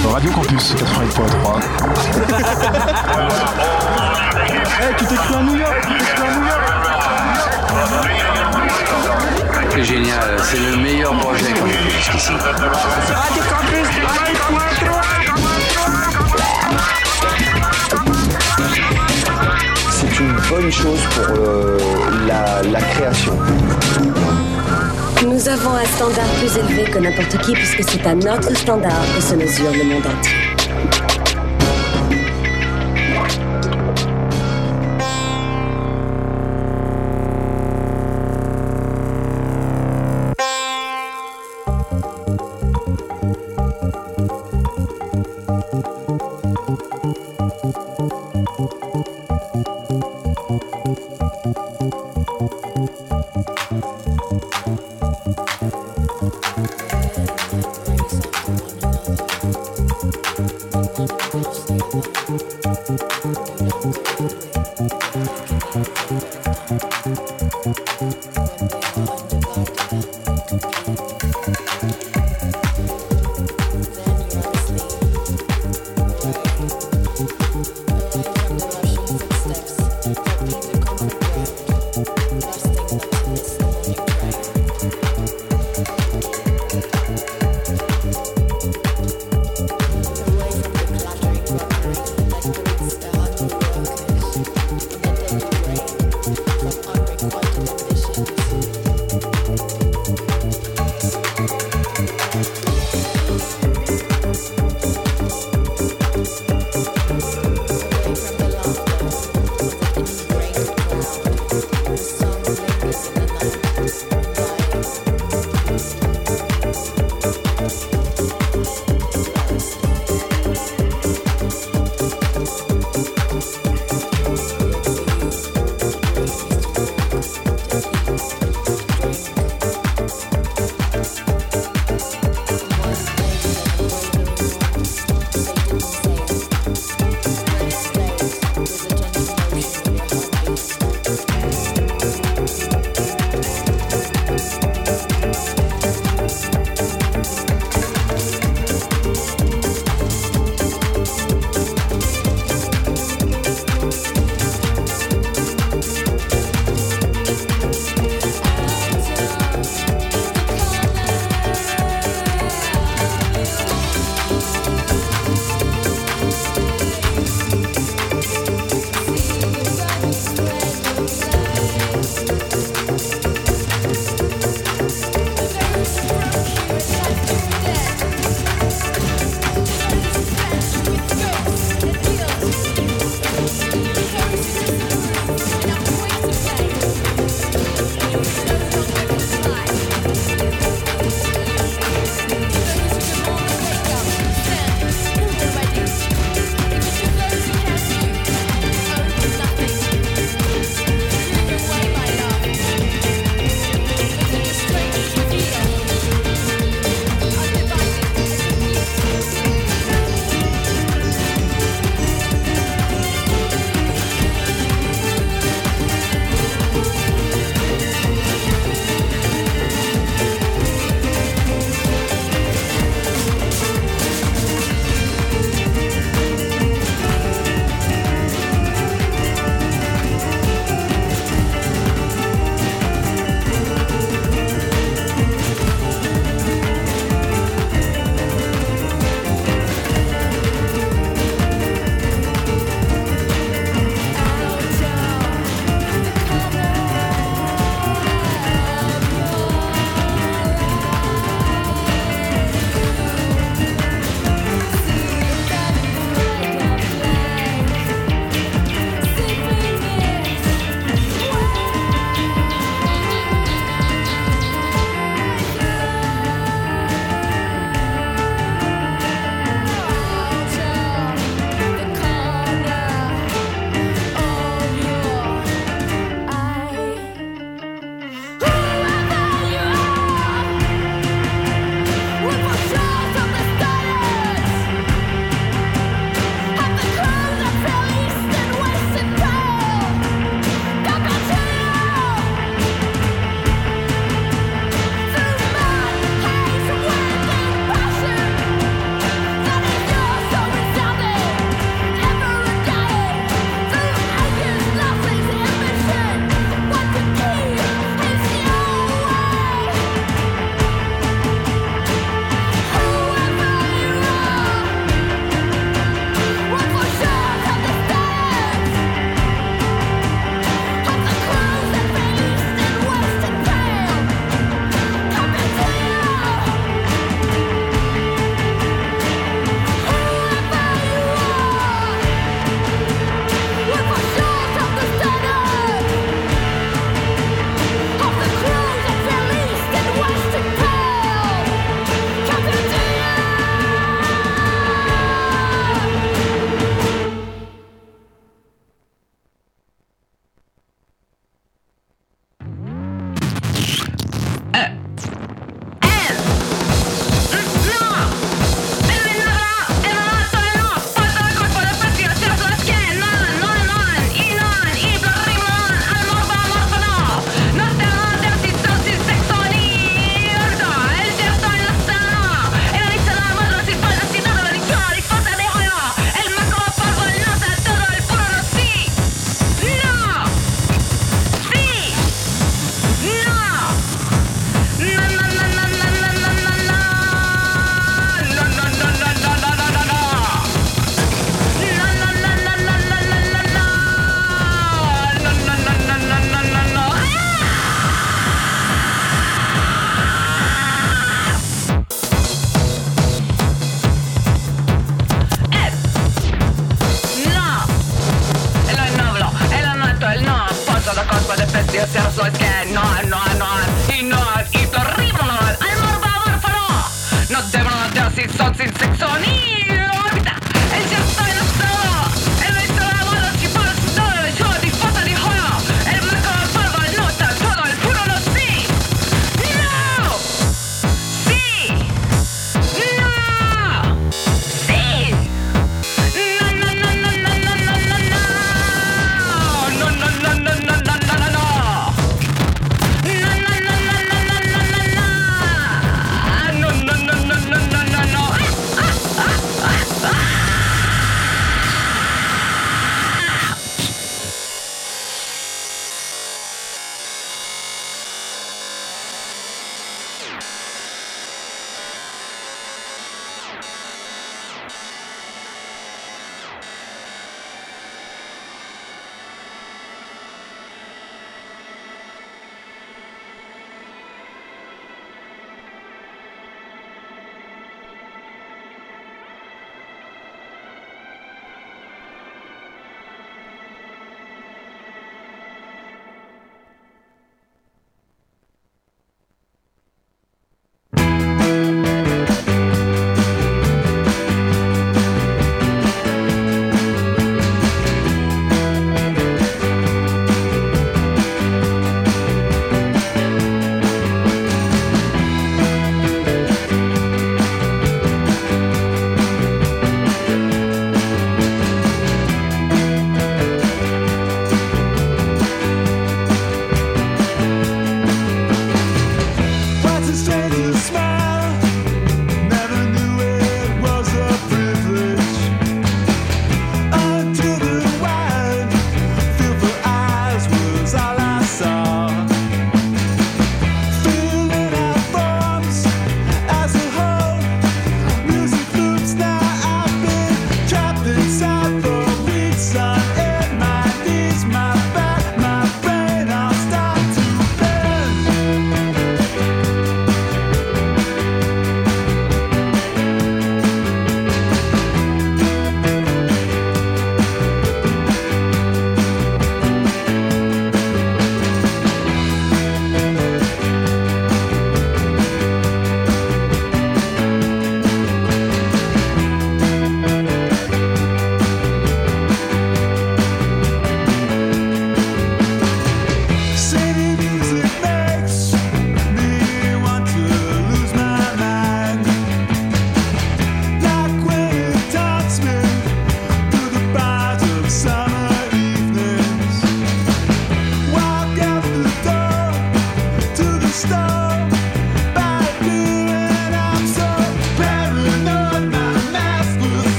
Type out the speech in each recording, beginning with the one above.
Radio Campus 88.3. Hey, tu t'es cru à New York, C'est génial, c'est le meilleur projet qu'on ait fait jusqu'ici. Radio Campus 88.3. C'est une bonne chose pour la création. Nous avons un standard plus élevé que n'importe qui puisque c'est à notre standard que se mesure le monde entier.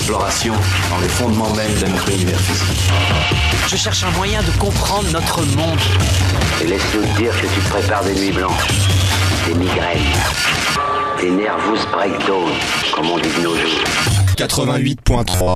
exploration dans les fondements mêmes de notre univers physique. Je cherche un moyen de comprendre notre monde. Et laisse-nous te dire que tu te prépares des nuits blanches, des migraines, des nervous breakdowns, comme on dit de nos jours. 88.3.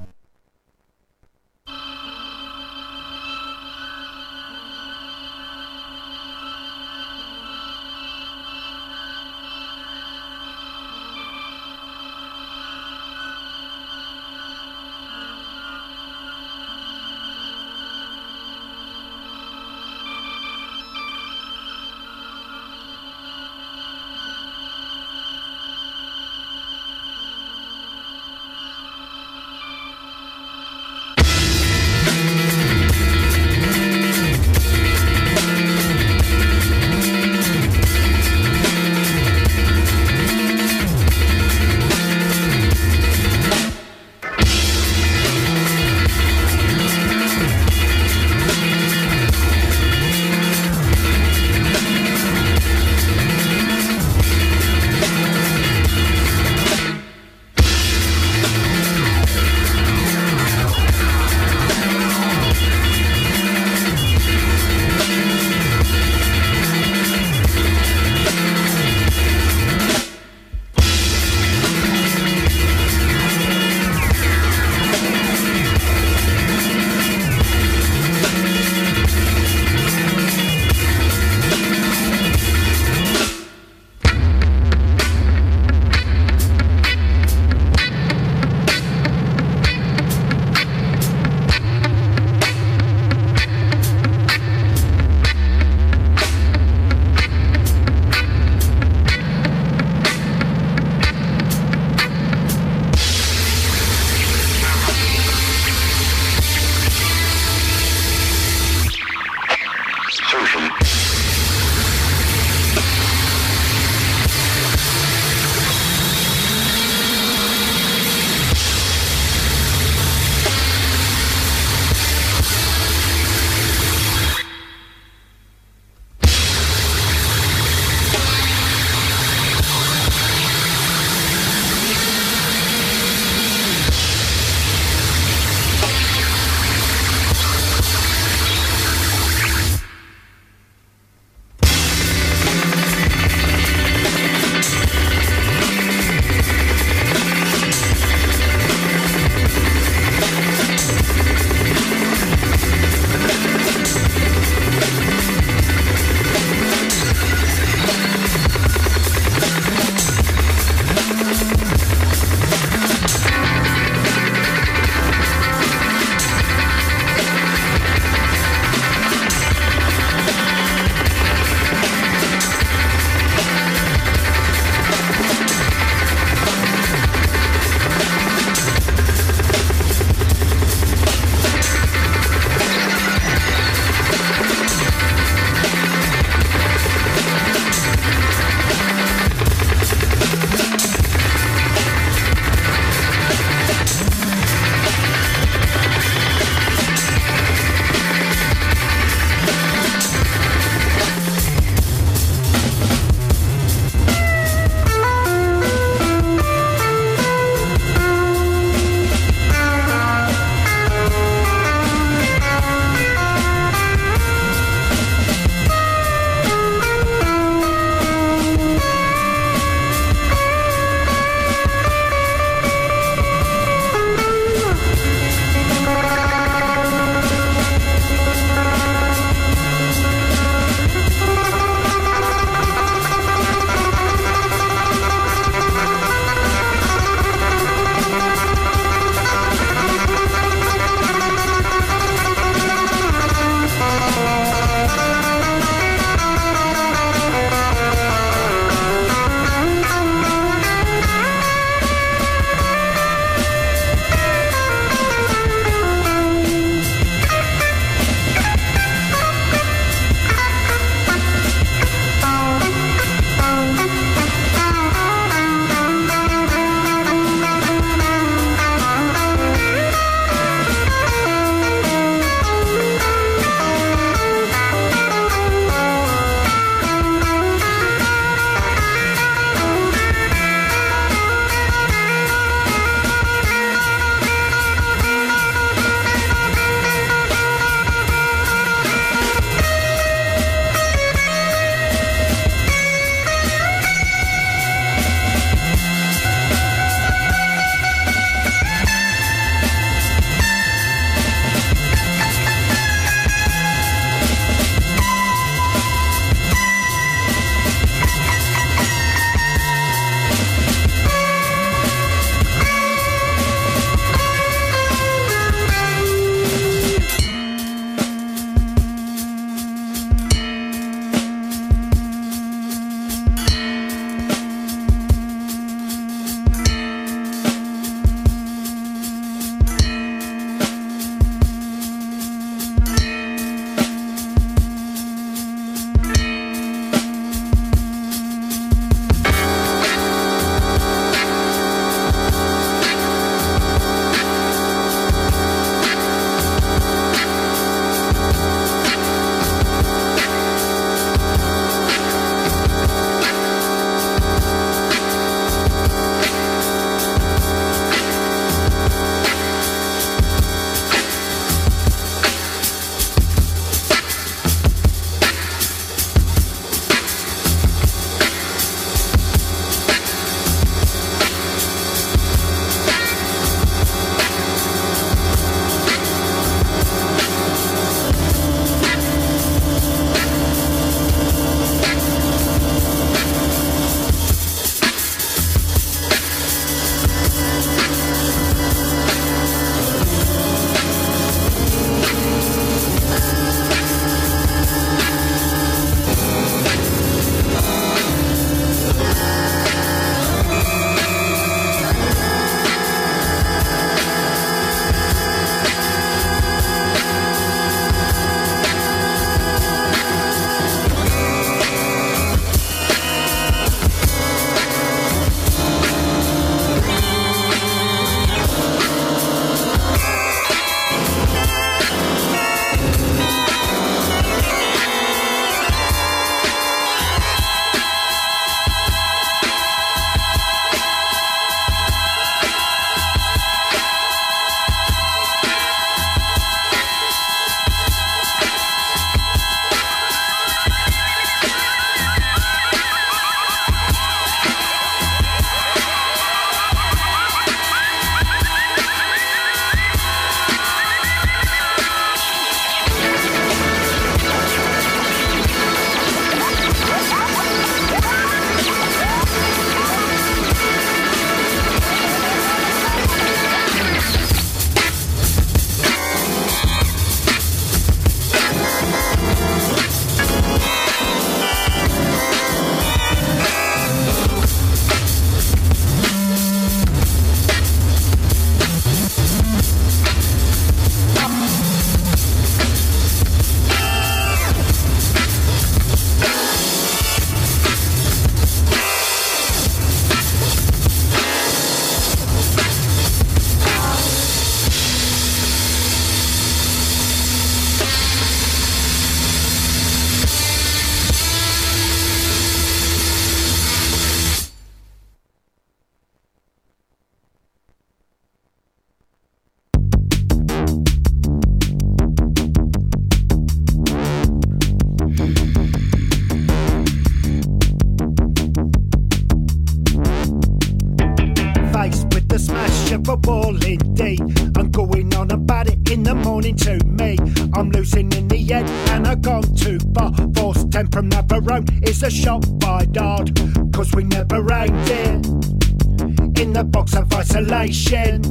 unbelievable indeed. I'm going on about it in the morning to me. I'm losing in the end and I've gone too far. Force 10 from Navarone is a shot by Dodd, cause we never aimed it in the box of isolation.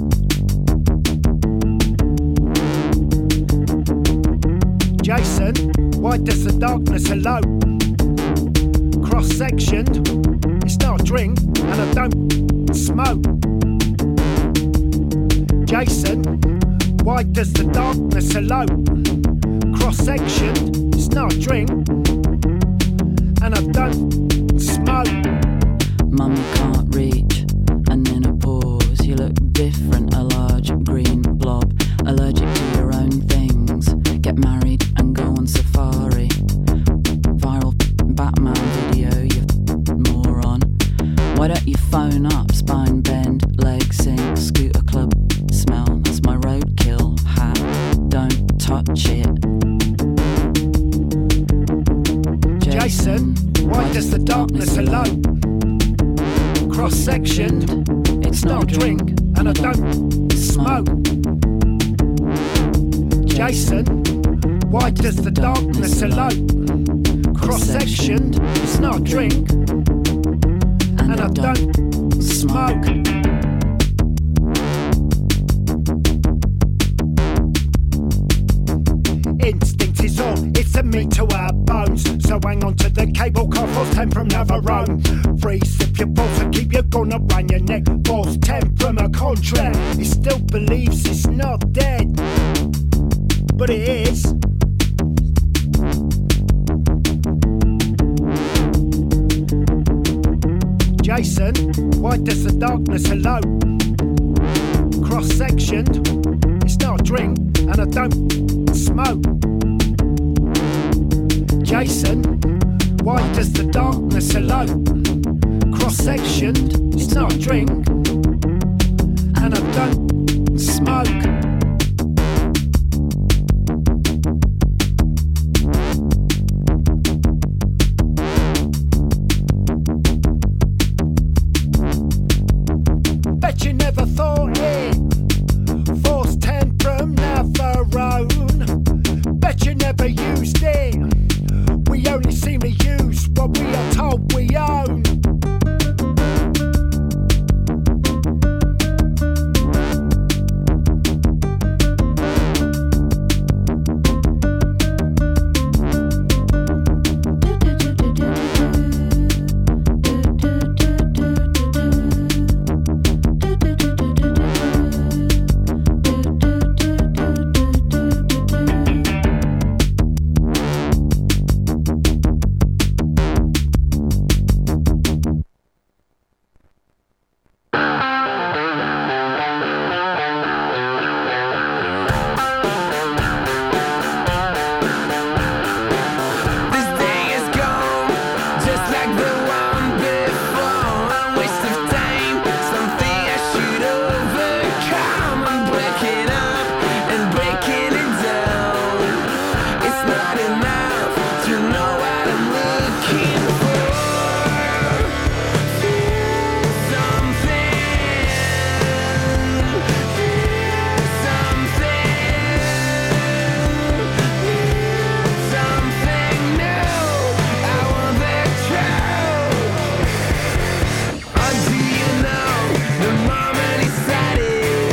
Jason, why does the darkness elope? Cross-sectioned, it's not a drink and I don't smoke. Jason, why does the darkness elope? Cross-sectioned, it's not a drink and I don't smoke. Mummy can't reach, and in a pause you look different, a large green blob, allergic to your own things. Get married and go on safari. Viral Batman video, you moron. Why don't you phone up, spine bend, leg sink, scooter club smell, that's my roadkill hat, don't touch it. Jason, why does the darkness elope? Cross-sectioned, it's not a drink and I don't smoke. Jason, why does the darkness elope? Cross-sectioned, it's not a drink and I don't smoke. Instinct is all, it's a meat to our bones. So hang on to the cable car, force 10 from Navarone. Freeze if your pulse and keep your gun around your neck. Force 10 from a contract, he still believes it's not dead, but it is. Jason, why does the darkness elope? Cross-sectioned, it's not a drink and I don't smoke. Jason, why does the darkness elope? Cross-sectioned, it's not a drink and I don't smoke. Bet you never thought it. Force 10 from Navarone. Bet you never used it. We only seem to use what we are told we own.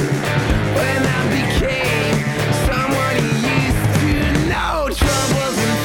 Troubles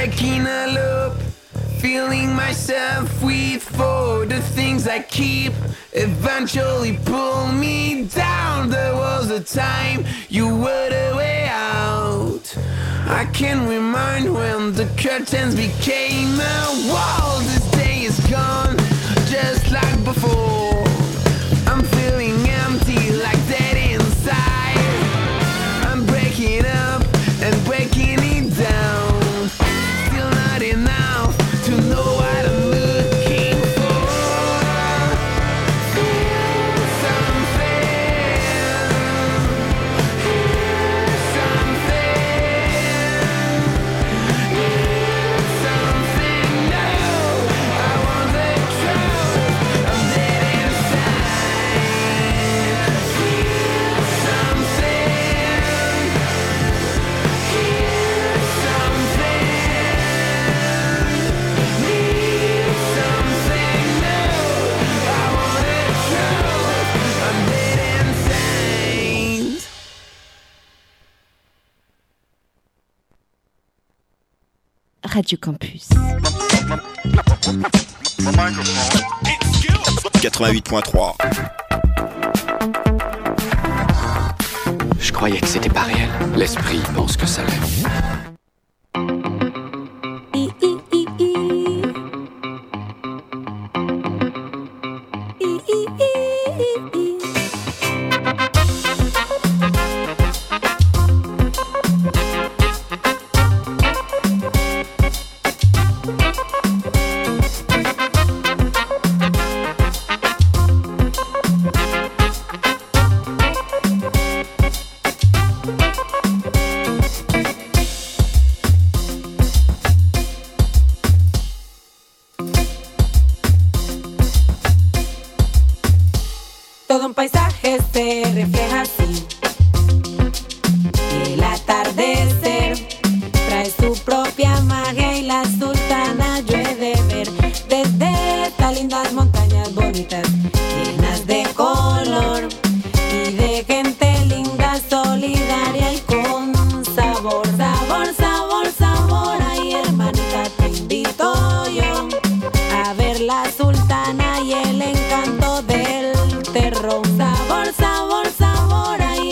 breaking a loop, filling myself with for the things I keep eventually pull me down. There was a time you were the way out. I can remind when the curtains became a wall. This day is gone, just like before. I'm feeling empty, like dead inside. I'm breaking up and breaking it down. Still not enough to know what I'm looking for. Feel something, hear something, hear something new. I want the truth, I'm dead inside. Feel something, hear something, need something new. I want the truth, I'm dead inside. Radio Campus. 88.3. Je croyais que c'était pas réel. L'esprit pense que ça l'est. Todo un paisaje se refleja así. El atardecer trae su propia magia y la sultana yo he de ver desde estas lindas montañas bonitas, llenas de color y de gente linda, solidaria y con sabor, sabor, sabor, sabor. Ay, hermanita, te invito yo a ver la sultana y el encanto del terror. Sabor, sabor, sabor, ay,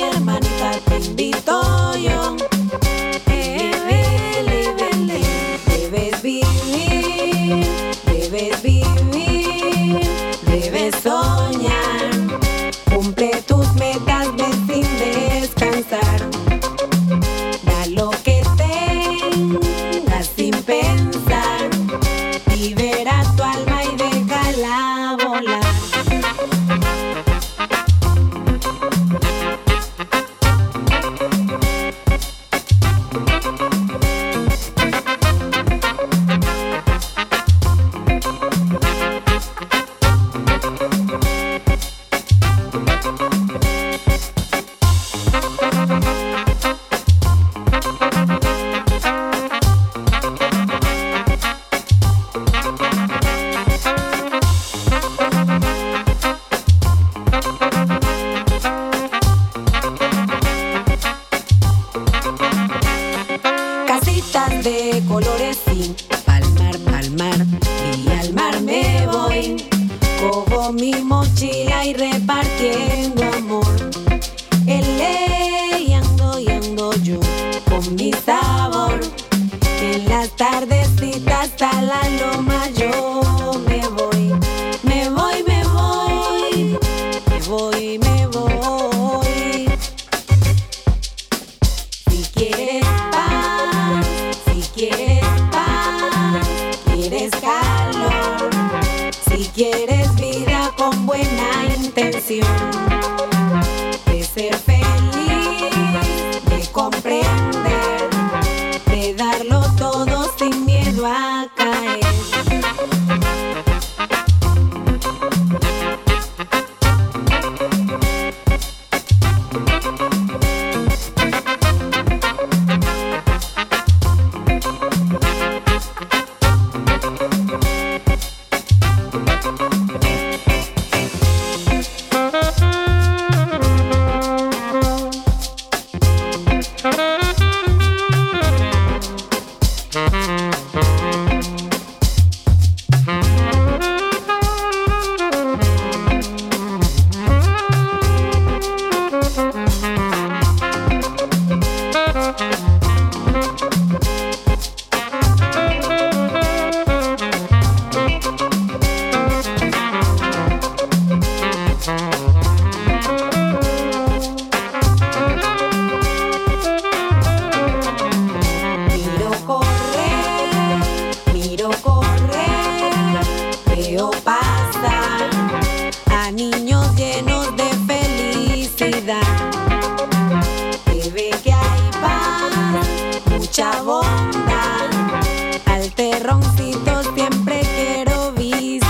Cochabamba. Al terroncito siempre quiero visitar.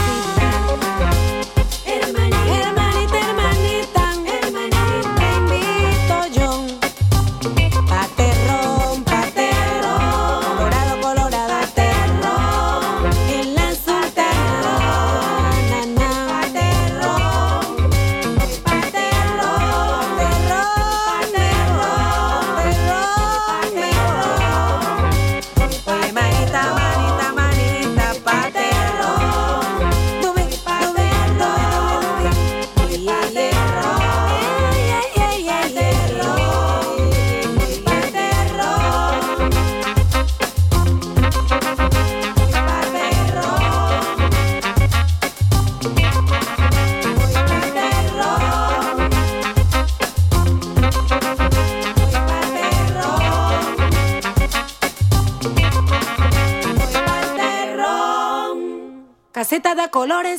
Hermanita, hermanita, hermanita, invito yo. Paterrón, colorado, colorado, paterrón. En la sultana, paterrón, paterrón, Oye, manita, manita, manita, paterrón. Tú ven, caseta de colores.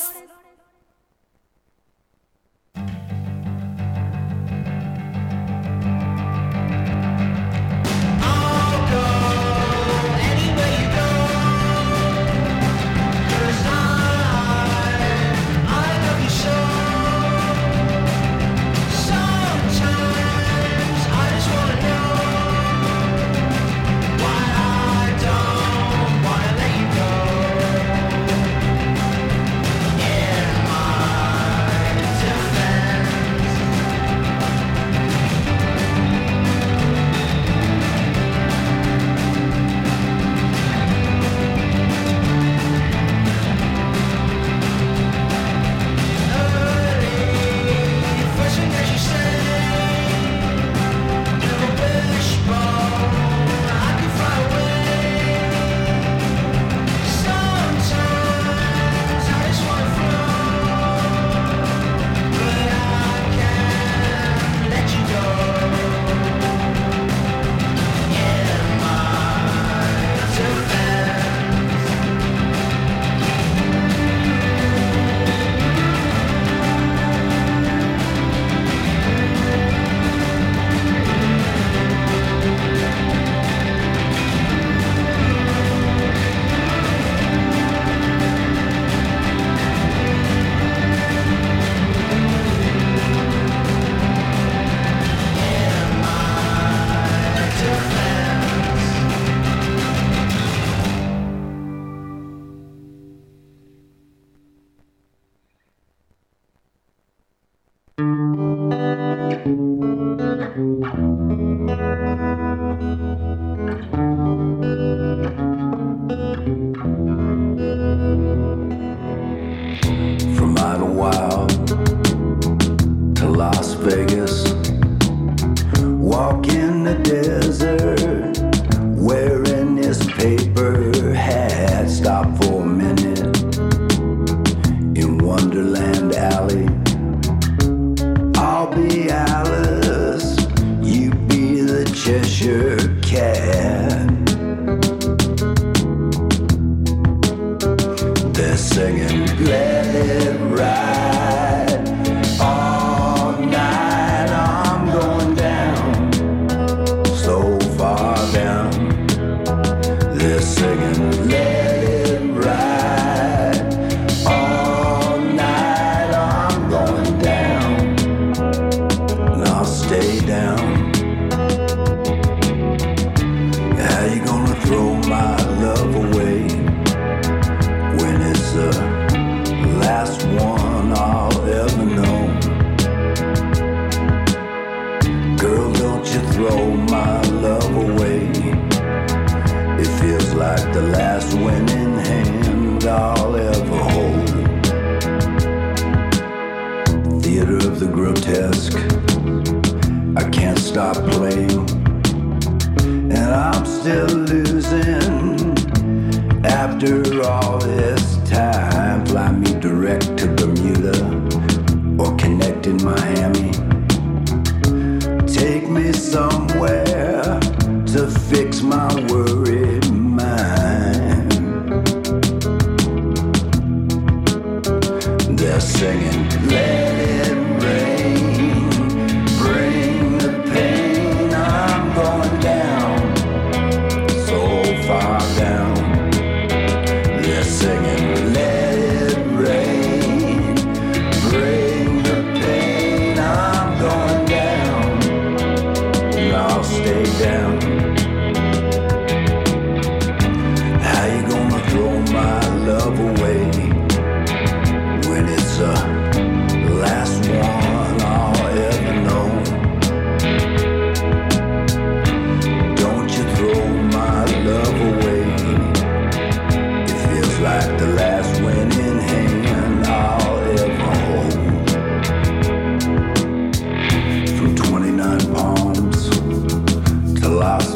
From Idle Wild to Las Vegas, walk in the desert, wearing this paper hat. Stop for a minute in Wonderland Alley. I'll be Alice, you be the Cheshire Cat. They're singing, let it ride all night. I'm going down, so far down. They're singing, let it ride all night. I'm going down, and I'll stay down. How you gonna throw my love away when it's the last one I'll ever know? Girl, don't you throw my love away. It feels like the last winning hand I'll ever hold. Theater of the grotesque, I can't stop playing, and I'm still losing. After all this time, fly me direct to Bermuda or connect in Miami. Take me somewhere to fix my worried mind. They're singing, let it rain, bring the pain. I'm going down,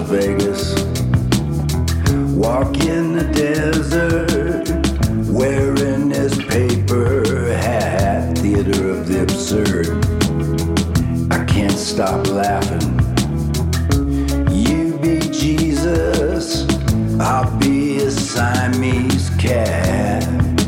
Vegas. Walk in the desert, wearing this paper hat, theater of the absurd. I can't stop laughing. You be Jesus, I'll be a Siamese cat.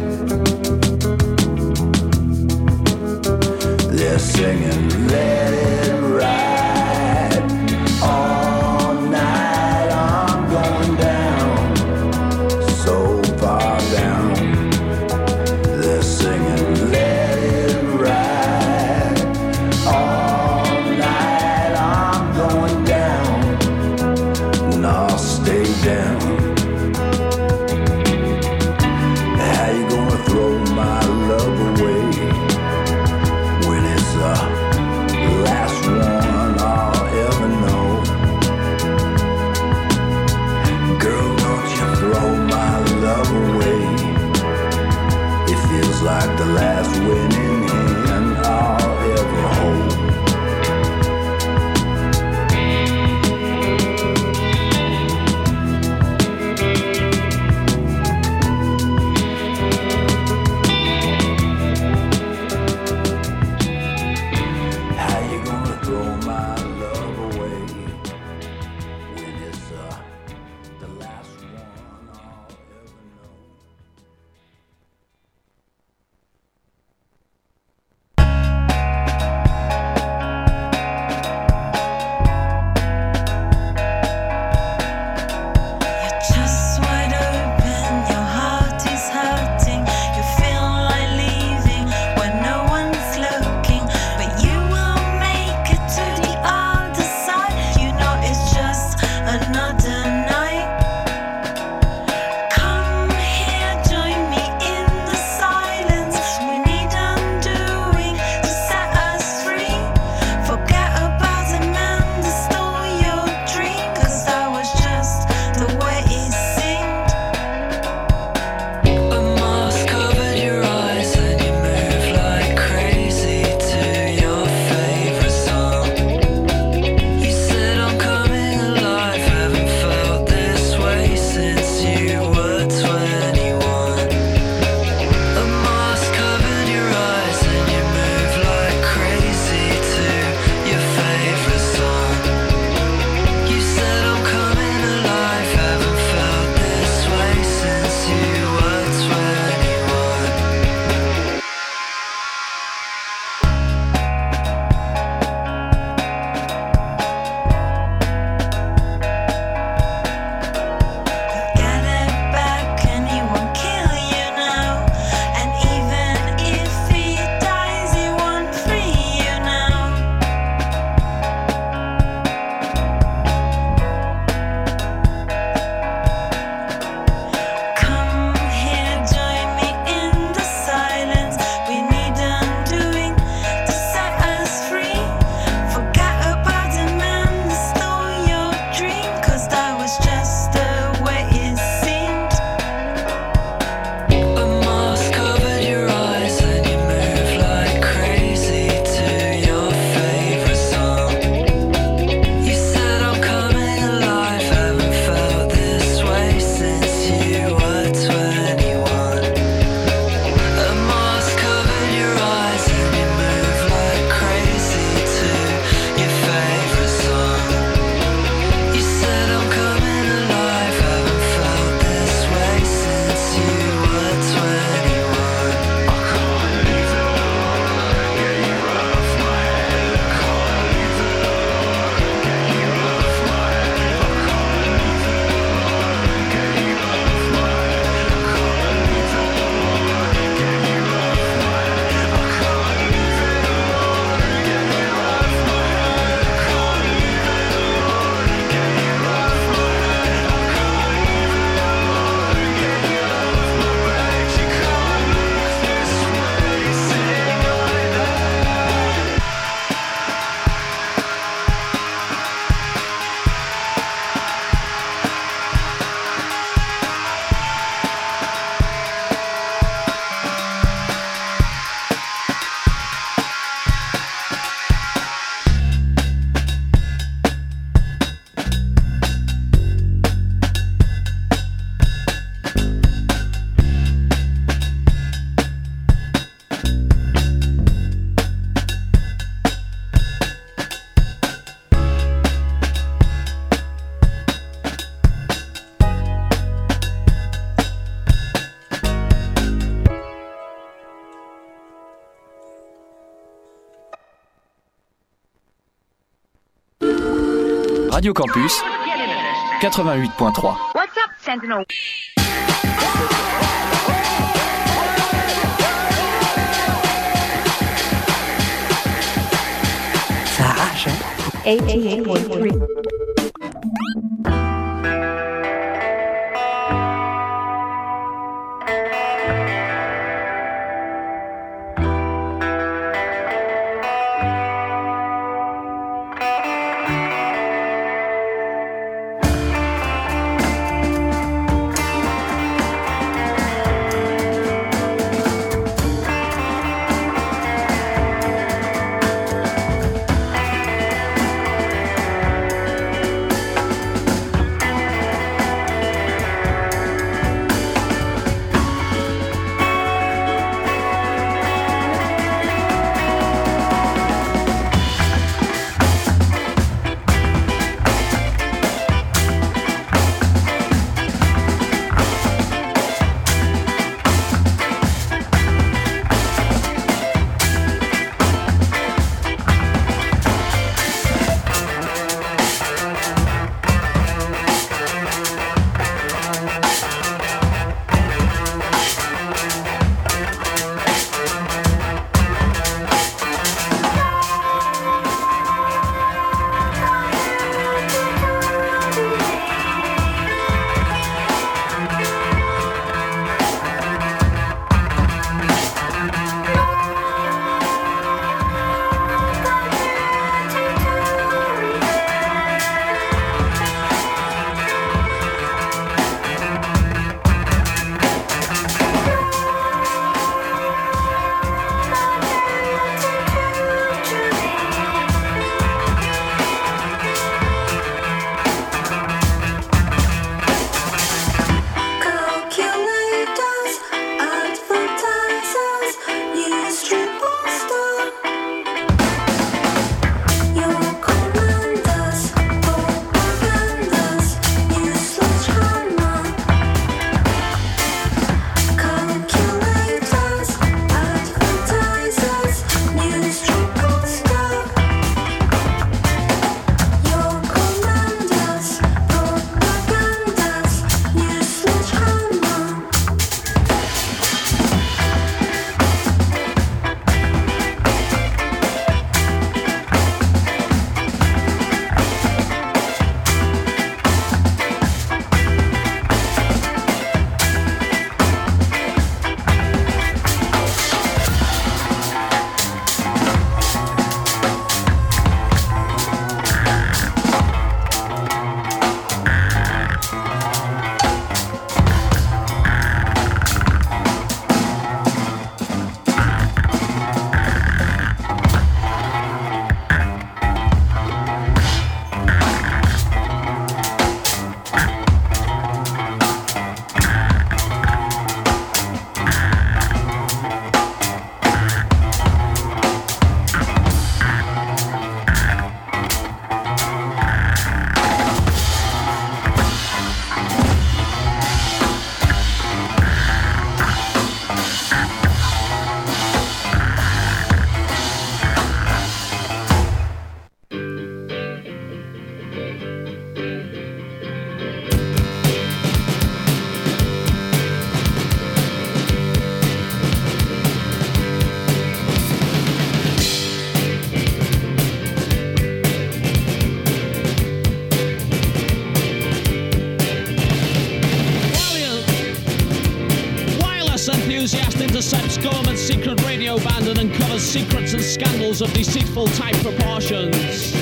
They're singing, let it ride. All night I'm going down, so far down. They're singing, let it ride. All night I'm going down, and I'll stay down. Radio Campus 88.3. What's up, Sentinel? Ça arrache, hein? 88.3. Intercepts government secret radio band and uncovers secrets and scandals of deceitful type proportions.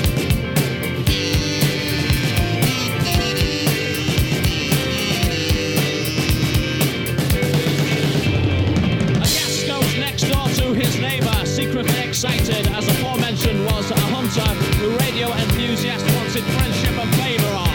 A guest goes next door to his neighbour, secretly excited, as aforementioned was a hunter who radio enthusiast wanted friendship and favour of.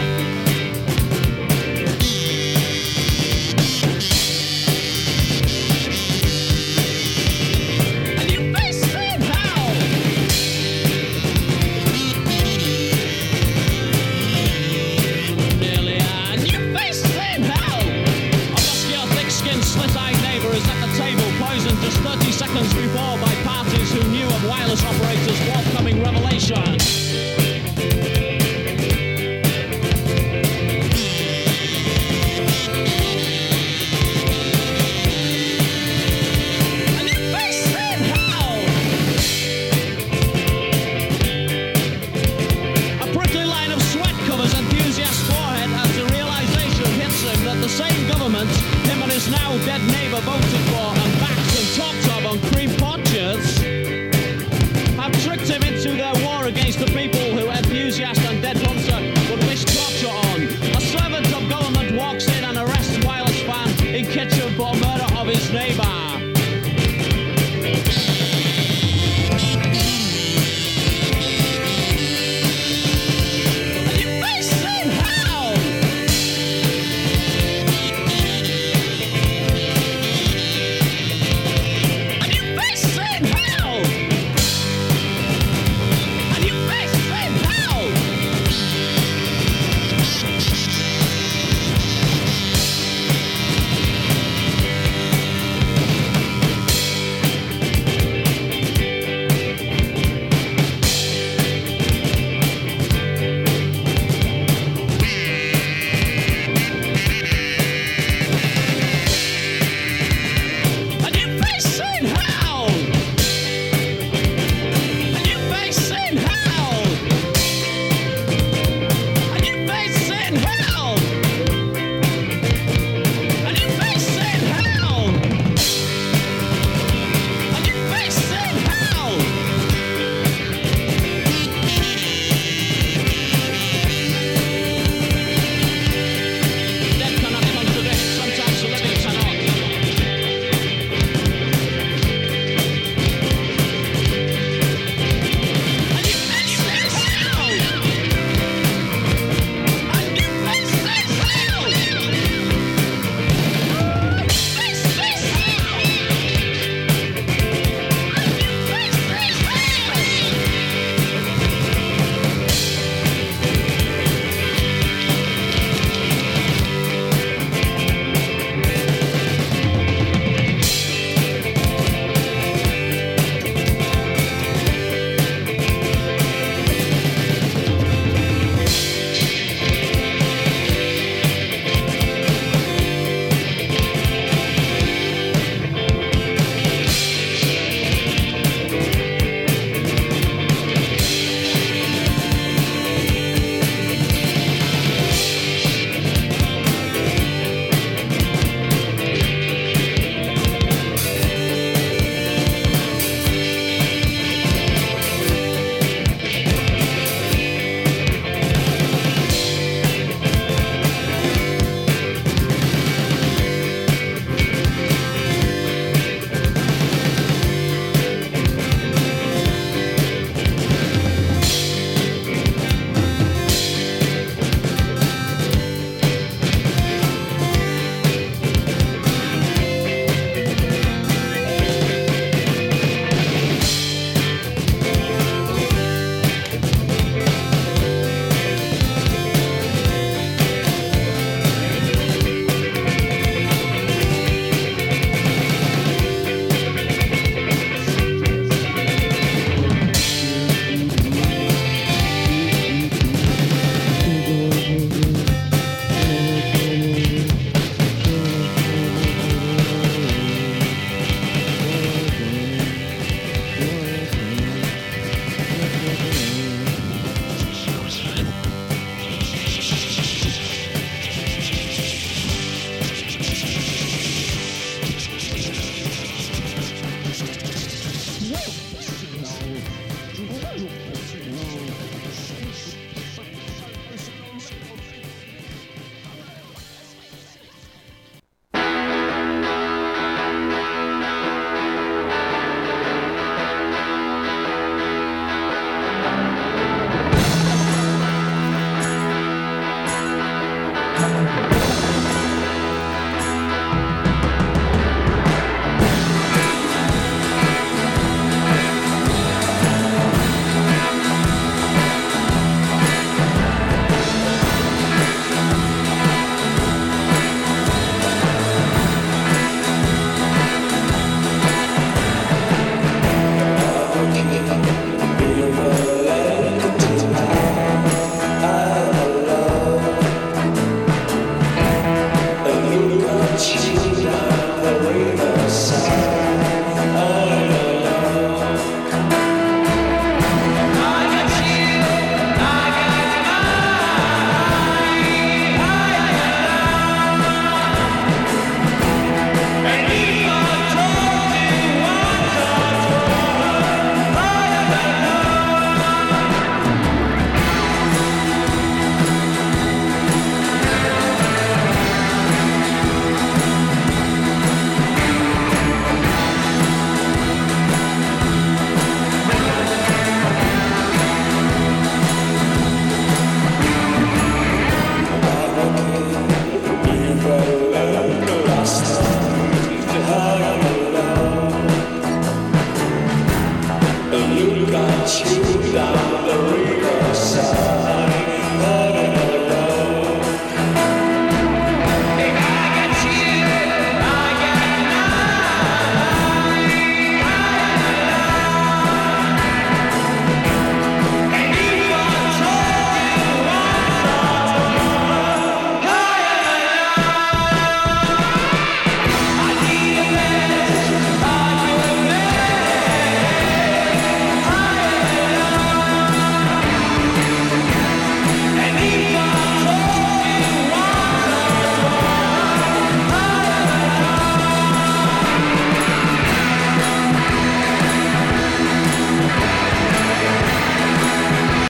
Just 30 seconds before by parties who knew of wireless operators' forthcoming revelation. old dead neighbour voted for, and Max and Top Top on cream podgers have tricked him into their war against the people who Enthusiast and Dead Hunter